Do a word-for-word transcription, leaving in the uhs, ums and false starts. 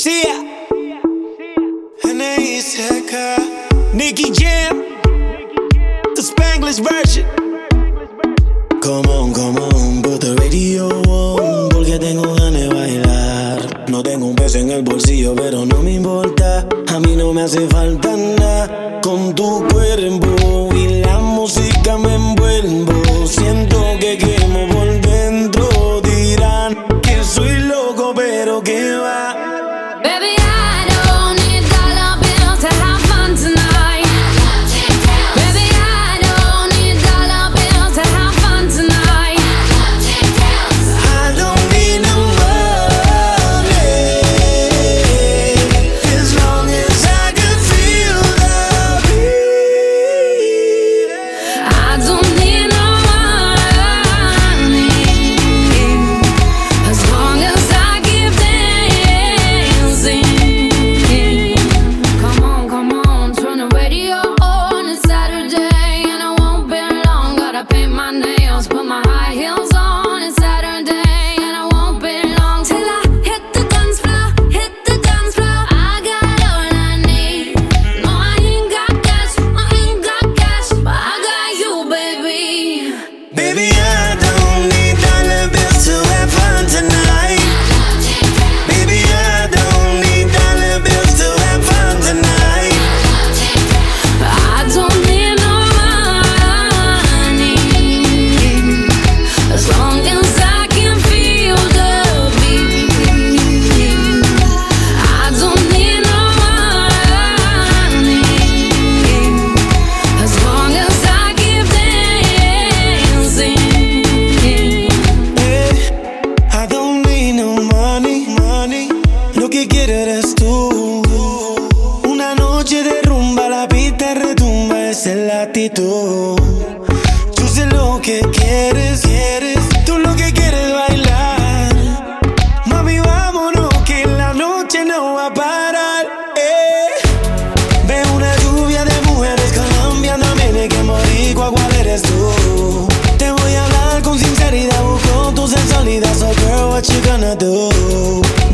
Sia, N I C K, Nicky Jam, the Spanglish version. Come on, come on, put the radio on, porque tengo ganas de bailar. No tengo un peso en el bolsillo, pero no me importa. A mí no me hace falta nada. Con tu cuerpo y la música me envuelvo. Siento que quemo por dentro. Dirán que soy loco, pero que va. Baby, I don't need dollar bills to have fun tonight. Baby, I don't need dollar bills to have fun tonight. I don't need no money, as long as I can feel the beat. I don't need no money, as long as I keep dancing. Come on, come on, turn the radio on. It's Saturday and I won't be long. Gotta paint my nails, put my high heels on. It's Saturday and I won't be long till I hit the dance floor, hit the dance floor. I got all I need. No, I ain't got cash, I ain't got cash, but I got you, baby. Baby, I don't need dollar bills to have fun tonight. Baby, I don't need dollar bills to have fun tonight. I don't need no money, as long as I can feel the beat. I don't need no money, as long as I keep dancing. Eh, I don't need no money, money. Lo que quieres eres tú. Una noche de rumba, la pista retumba, esa es la actitud. Yo sé lo que quieres, quieres. Tú lo que quieres bailar. Mami, vámonos que la noche no va a parar. Eh. Veo una lluvia de mujeres colombianas, dominicanas, boricua, ¿cuál eres tú? Te voy a hablar con sinceridad, busco tu sensualidad. So girl, what you gonna do?